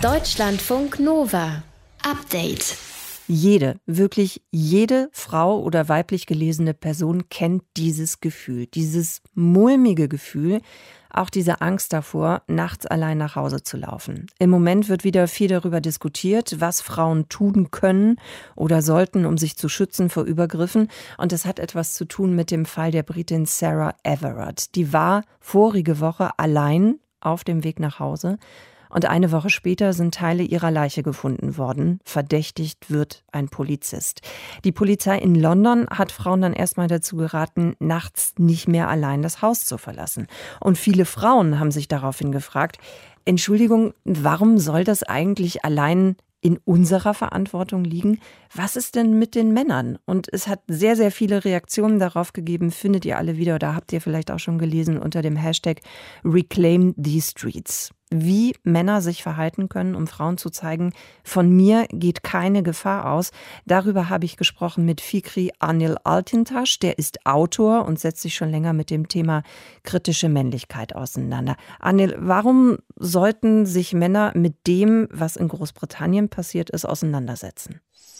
Deutschlandfunk Nova. Update. Wirklich jede Frau oder weiblich gelesene Person kennt dieses Gefühl, dieses mulmige Gefühl, auch diese Angst davor, nachts allein nach Hause zu laufen. Im Moment wird wieder viel darüber diskutiert, was Frauen tun können oder sollten, um sich zu schützen vor Übergriffen. Und das hat etwas zu tun mit dem Fall der Britin Sarah Everard. Die war vorige Woche allein auf dem Weg nach Hause. Und eine Woche später sind Teile ihrer Leiche gefunden worden. Verdächtigt wird ein Polizist. Die Polizei in London hat Frauen dann erstmal dazu geraten, nachts nicht mehr allein das Haus zu verlassen. Und viele Frauen haben sich daraufhin gefragt, Entschuldigung, warum soll das eigentlich allein in unserer Verantwortung liegen? Was ist denn mit den Männern? Und es hat sehr, sehr viele Reaktionen darauf gegeben, findet ihr alle wieder, oder habt ihr vielleicht auch schon gelesen unter dem Hashtag Reclaim the Streets. Wie Männer sich verhalten können, um Frauen zu zeigen, von mir geht keine Gefahr aus. Darüber habe ich gesprochen mit Fikri Anil Altintaş. Der ist Autor und setzt sich schon länger mit dem Thema kritische Männlichkeit auseinander. Anil, warum sollten sich Männer mit dem, was in Großbritannien passiert ist, auseinandersetzen?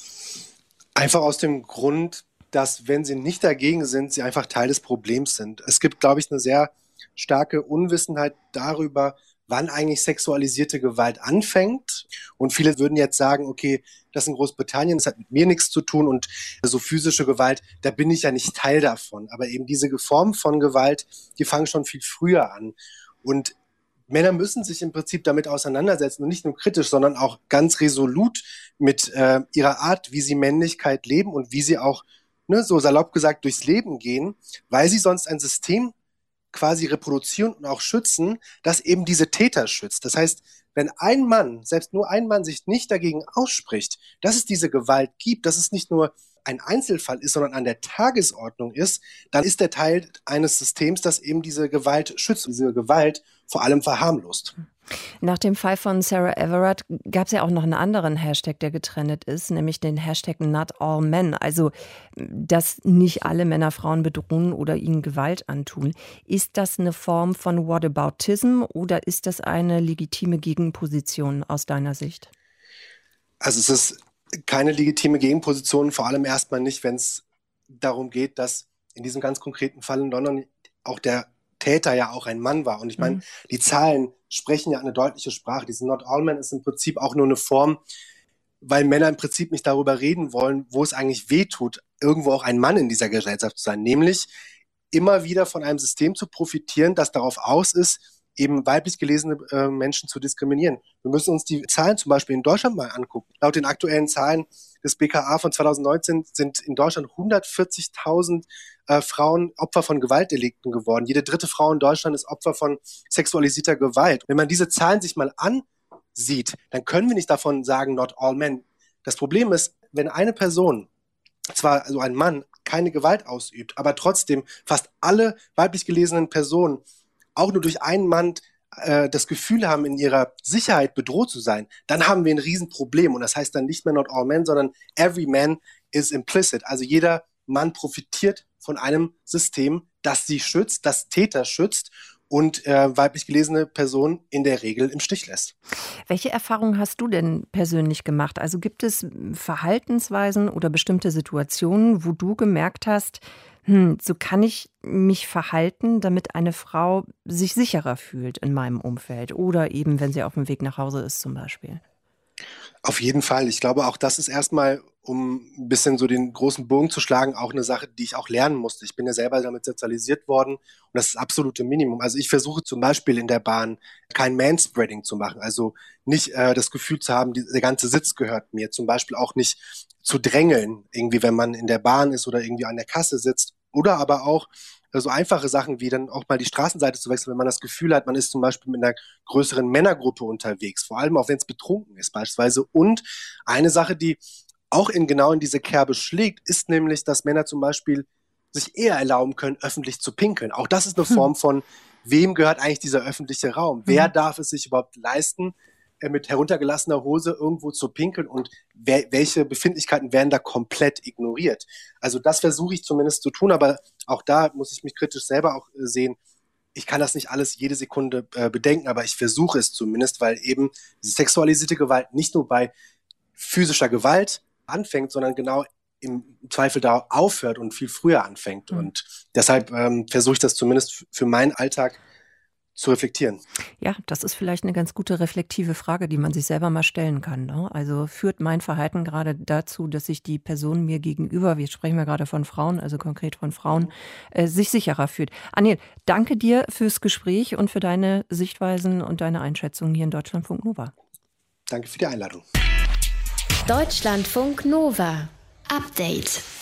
Einfach aus dem Grund, dass, wenn sie nicht dagegen sind, sie einfach Teil des Problems sind. Es gibt, glaube ich, eine sehr starke Unwissenheit darüber, wann eigentlich sexualisierte Gewalt anfängt. Und viele würden jetzt sagen, okay, das in Großbritannien, das hat mit mir nichts zu tun und so physische Gewalt, da bin ich ja nicht Teil davon. Aber eben diese Formen von Gewalt, die fangen schon viel früher an. Und Männer müssen sich im Prinzip damit auseinandersetzen und nicht nur kritisch, sondern auch ganz resolut mit ihrer Art, wie sie Männlichkeit leben und wie sie auch, so salopp gesagt, durchs Leben gehen, weil sie sonst ein System quasi reproduzieren und auch schützen, das eben diese Täter schützt. Das heißt, wenn ein Mann, selbst nur ein Mann, sich nicht dagegen ausspricht, dass es diese Gewalt gibt, dass es nicht nur ein Einzelfall ist, sondern an der Tagesordnung ist, dann ist der Teil eines Systems, das eben diese Gewalt schützt, diese Gewalt vor allem verharmlost. Nach dem Fall von Sarah Everard gab es ja auch noch einen anderen Hashtag, der getrennt ist, nämlich den Hashtag Not All Men. Also, dass nicht alle Männer Frauen bedrohen oder ihnen Gewalt antun. Ist das eine Form von Whataboutism oder ist das eine legitime Gegenposition aus deiner Sicht? Also es ist keine legitime Gegenposition, vor allem erstmal nicht, wenn es darum geht, dass in diesem ganz konkreten Fall in London auch der Täter ja auch ein Mann war. Und ich meine, die Zahlen sprechen ja eine deutliche Sprache. Diese Not All Men ist im Prinzip auch nur eine Form, weil Männer im Prinzip nicht darüber reden wollen, wo es eigentlich wehtut, irgendwo auch ein Mann in dieser Gesellschaft zu sein. Nämlich immer wieder von einem System zu profitieren, das darauf aus ist, eben weiblich gelesene Menschen zu diskriminieren. Wir müssen uns die Zahlen zum Beispiel in Deutschland mal angucken. Laut den aktuellen Zahlen des BKA von 2019 sind in Deutschland 140.000 Frauen Opfer von Gewaltdelikten geworden. Jede dritte Frau in Deutschland ist Opfer von sexualisierter Gewalt. Wenn man diese Zahlen sich mal ansieht, dann können wir nicht davon sagen, not all men. Das Problem ist, wenn eine Person, zwar also ein Mann, keine Gewalt ausübt, aber trotzdem fast alle weiblich gelesenen Personen auch nur durch einen Mann das Gefühl haben, in ihrer Sicherheit bedroht zu sein, dann haben wir ein Riesenproblem. Und das heißt dann nicht mehr not all men, sondern every man is implicit. Also jeder Mann profitiert von einem System, das sie schützt, das Täter schützt und weiblich gelesene Personen in der Regel im Stich lässt. Welche Erfahrungen hast du denn persönlich gemacht? Also gibt es Verhaltensweisen oder bestimmte Situationen, wo du gemerkt hast, so kann ich mich verhalten, damit eine Frau sich sicherer fühlt in meinem Umfeld oder eben, wenn sie auf dem Weg nach Hause ist zum Beispiel? Auf jeden Fall. Ich glaube, auch das ist erstmal, um ein bisschen so den großen Bogen zu schlagen, auch eine Sache, die ich auch lernen musste. Ich bin ja selber damit sozialisiert worden und das ist das absolute Minimum. Also ich versuche zum Beispiel in der Bahn kein Manspreading zu machen, also nicht das Gefühl zu haben, der ganze Sitz gehört mir. Zum Beispiel auch nicht zu drängeln, irgendwie, wenn man in der Bahn ist oder irgendwie an der Kasse sitzt. Oder aber auch so einfache Sachen wie dann auch mal die Straßenseite zu wechseln, wenn man das Gefühl hat, man ist zum Beispiel mit einer größeren Männergruppe unterwegs, vor allem auch wenn es betrunken ist beispielsweise. Und eine Sache, die auch genau in diese Kerbe schlägt, ist nämlich, dass Männer zum Beispiel sich eher erlauben können, öffentlich zu pinkeln. Auch das ist eine Form von, wem gehört eigentlich dieser öffentliche Raum? Wer darf es sich überhaupt leisten, mit heruntergelassener Hose irgendwo zu pinkeln und welche Befindlichkeiten werden da komplett ignoriert? Also das versuche ich zumindest zu tun, aber auch da muss ich mich kritisch selber auch sehen. ich kann das nicht alles jede Sekunde bedenken, aber ich versuche es zumindest, weil eben sexualisierte Gewalt nicht nur bei physischer Gewalt anfängt, sondern genau im Zweifel da aufhört und viel früher anfängt. Und deshalb versuche ich das zumindest für meinen Alltag zu reflektieren. Ja, das ist vielleicht eine ganz gute reflektive Frage, die man sich selber mal stellen kann, ne? Also führt mein Verhalten gerade dazu, dass sich die Person mir gegenüber, wir sprechen ja gerade von Frauen, also konkret von Frauen, sich sicherer fühlt. Aniel, danke dir fürs Gespräch und für deine Sichtweisen und deine Einschätzungen hier in Deutschlandfunk Nova. Danke für die Einladung. Deutschlandfunk Nova. Update.